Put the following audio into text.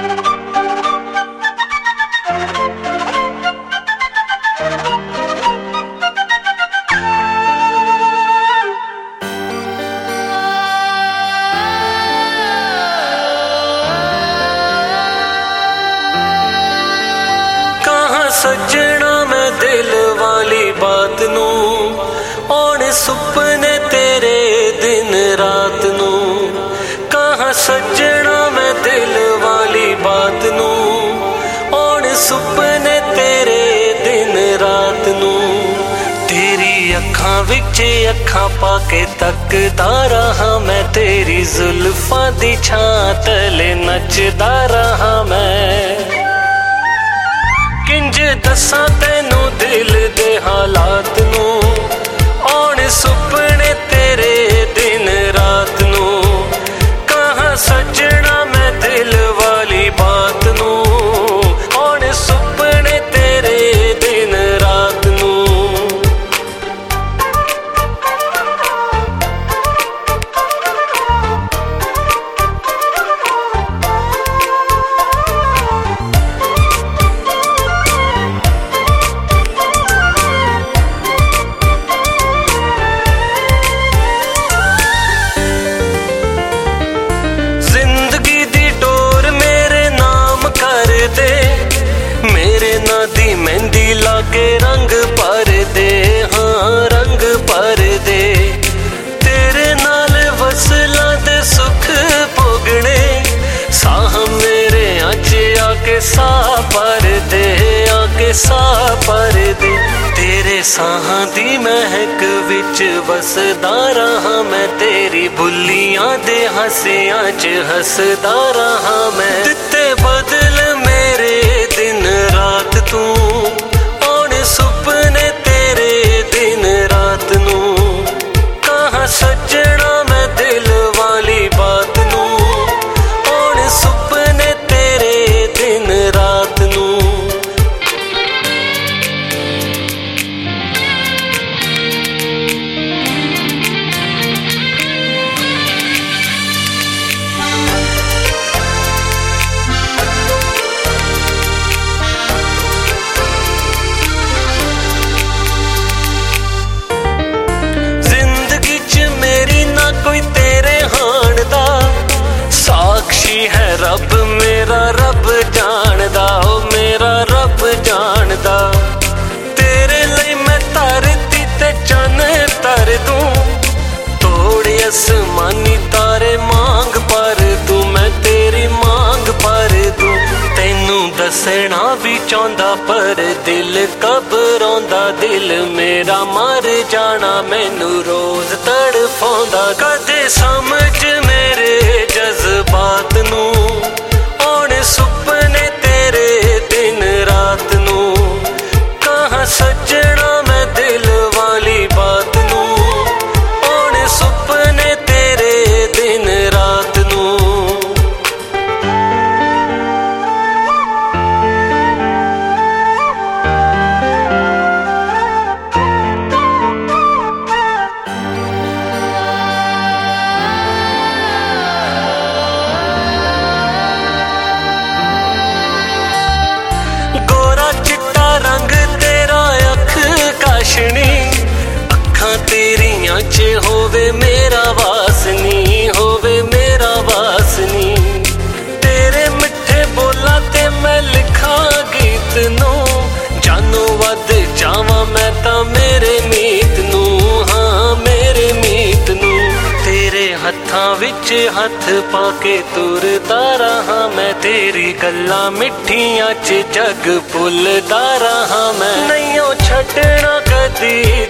सजना मैं दिल वाली बात नू औण सुपने तेरे दिन रात नू। कहाँ सजना मैं दिल वाली बात नू औण सुपने तेरे दिन रात नू। तेरी अखां विच अखां पाके तकदा रहा मैं, तेरी जुल्फां दी छां तले नचदा रहा मैं। किंज दसां तैनू दिल दे हालात नू औण सुपने तेरे दिन रात नू। कहाँ सजना मैं दिल वाली बात नू औण सुपने तेरे दिन रात नू। दी मेहंदी लागे रंग भर दे, हाँ रंग भर दे। तेरे नाल वसला दे सुख भोगने, साह मेरे अच आके साह भर दे, आके साह भर दे। तेरे साहां दी महक विच वसदा रहा मैं, तेरी बुल्लियां दे हसियां च हसदा रहा मैं। दिते बदल मेरे दिन रात तू औण सुपने तेरे दिन रात नू। कहाँ सजना मैं दिल वाली बात नू औण सुपने तेरे दिन रात नू। है रब मेरा रब जानदा, ओ मेरा रब जानदा। तेरे लिए मैं धरती ते चन तर दूं, तोड़े आसमानी तारे मांग पर दूं, मैं तेरी मांग पर दूं। तैनू दसना भी चाहंदा पर दिल घबराउंदा, दिल मेरा मर जाना मैनू रोज तड़फाउंदा। कदे समझ मेरे जज्बात नू औण सुपने तेरे दिन रात नू। कहाँ सजना मैं दिल वाली बात नू औण सुपने तेरे दिन रात नू। अखां तेरियां च होवे मेरा वासनी, होवे मेरा वासनी। तेरे मिठे बोला ते मैं लिखा गीत नू, जानू वध जावां मैं तां मेरे मीत नू, हाँ मेरे मीत नू। तेरे हत्थां विच हथ पाके तुरदा रहा मैं, तेरी गल्लां मिठियां च जग भुलदा रहा मैं। नहीं छड्डना कदी